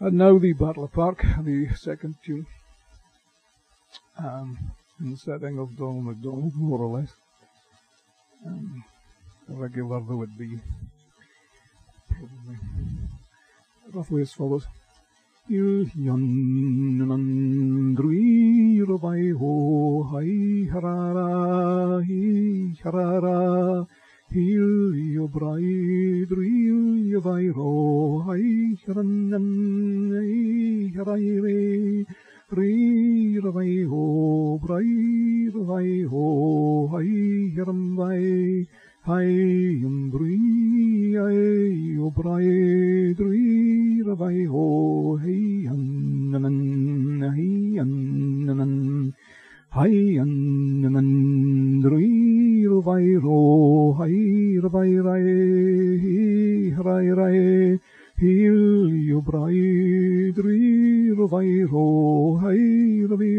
And now the Battle Park, the second tune, in the setting of Donald MacDonald, more or less. Regular though it be, probably roughly as follows. Il yon drui robai ho hai harara hi harara il yo brai drui yo vai ro hai haranan hai harai re robai ho brai robai ho hai haram vai hai drui ai yo brai drui robai ho hai annanan hai annanan hai annanan drui robai ro hai robai rai harai rai hil yo brai drui robai ro hai robai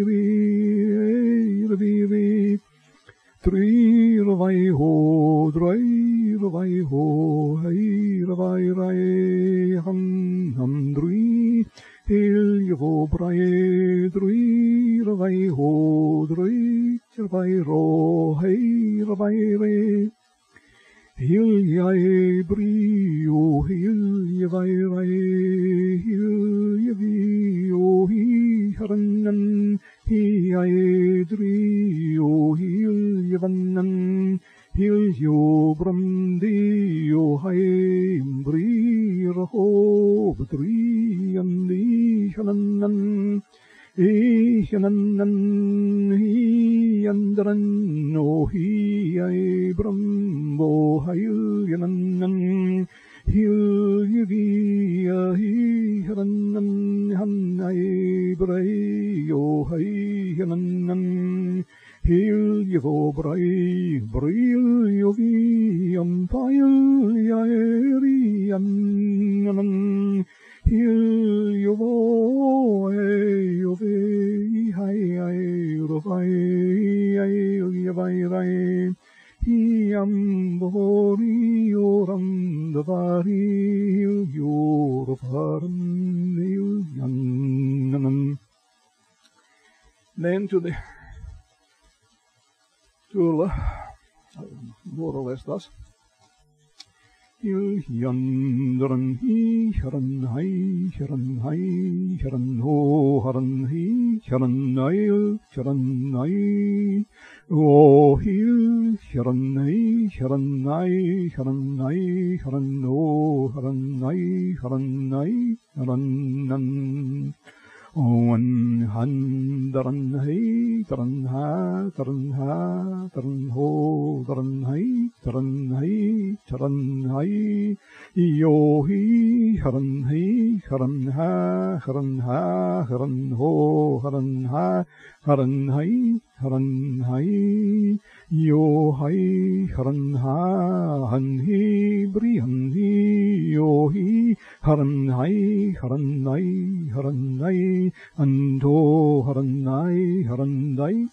ri Three ravai ho, drei ravai ho, hey ravai rai, ham drui, hil yavo brai, drui ravai ho, drei ravai ro, hey ravai re, hil yai brio, hil yavai rai, hil yavi o hi haranan, hi ai drio, hil yavannan, hil yo bramdio, hai bri raho, bri andi hananan, hananan, hi andran, no hi ai brambo, hail yananan, hil yavia, hi hananan, hanai brai, yo hai hananan, hil yavo brai, bril yovi, ampail yaeri annanan, hil yovo, yove, hai ai rovai, yavai rai, Iam bori yoram davari yorofaram yannanan. Then to the more or less thus. Il yandran hi haran haran ho haran hi haran hai o hil haran ho haran nan One han daran ha ho daran hai yo hi haran ha ho haran hai yo hai haran ha han hi bri han hi yo hi haran hai ando harandai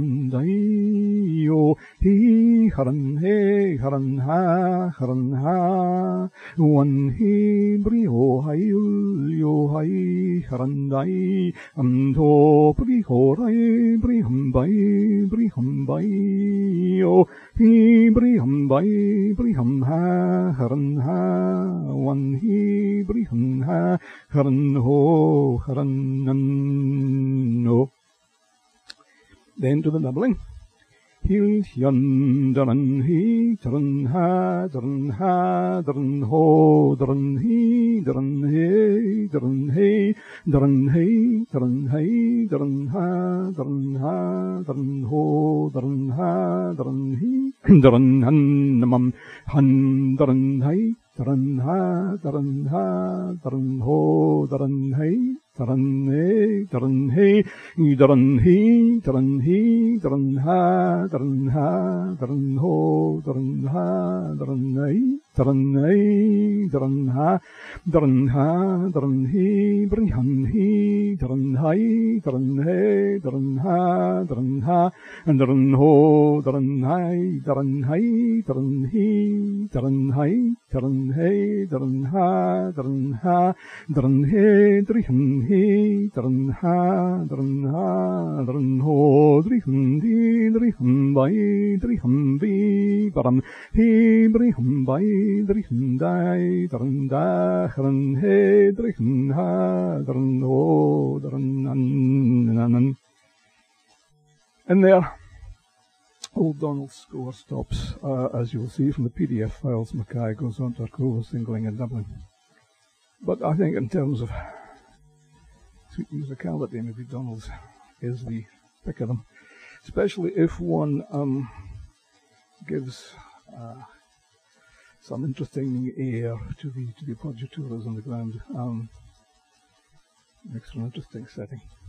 yo hi haran ha one hi bri ho hai yo hai harandai ando bri ho rai bri ham bai yo hi bri ham ha haran ha one hi bri ham ha haran ho haran nan no. Then to the doubling. Hil yan daran hi daran ha ho daran hi daran he daran ha daran ho daran ha daran hi daran han daran hai daran ha daran ho daran hai daran he daran ha daran ho daran ha daran ha daran hi bri han hi daran hai daran he daran ha daran ho daran hai daran hi daran dran hey, dran ha, dran ha, dran hey, drihan he, dran ha, dran ho, drihan di, drihan bai, drihan bi, baram he, drihan bai, drihan dai, dran da, dran hey, drihan ha, dran ho, dran nan. And there, old Donald's score stops. As you'll see from the PDF files, Mackay goes on to Arcova, Singling and Dublin. But I think in terms of sweet musicality, maybe Donald's is the pick of them, especially if one gives some interesting air to the appoggiaturas on the ground. Makes for an interesting setting.